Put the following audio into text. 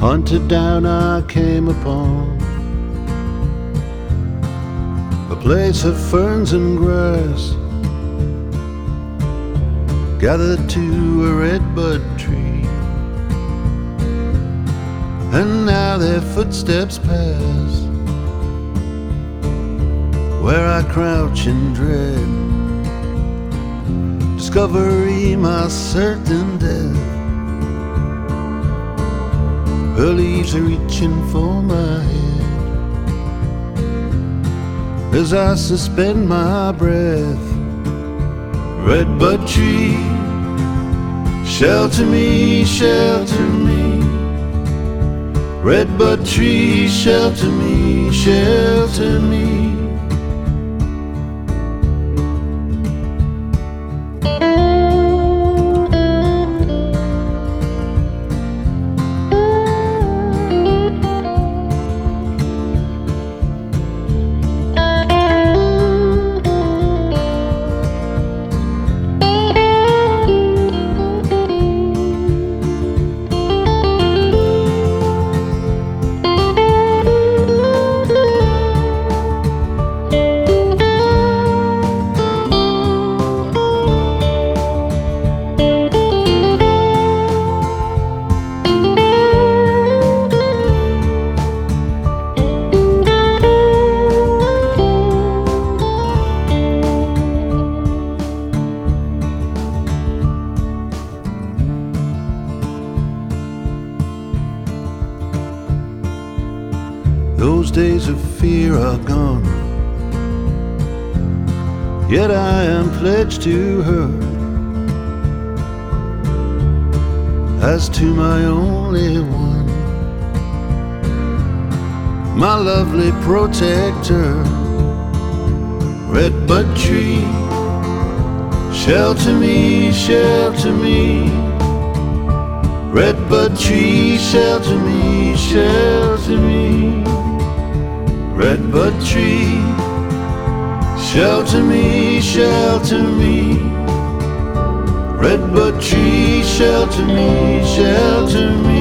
Hunted down I came upon a place of ferns and grass, gathered to a redbud tree, and now their footsteps pass where I crouch in dread. Discovery, my certain death. Her leaves are reaching for my head as I suspend my breath. Redbud tree, shelter me, shelter me. Redbud tree, shelter me, shelter me. Those days of fear are gone, yet I am pledged to her as to my only one, my lovely protector. Redbud tree, shelter me, shelter me. Redbud tree, shelter me, shelter me. Redbud tree, shelter me, shelter me. Redbud tree, shelter me, shelter me.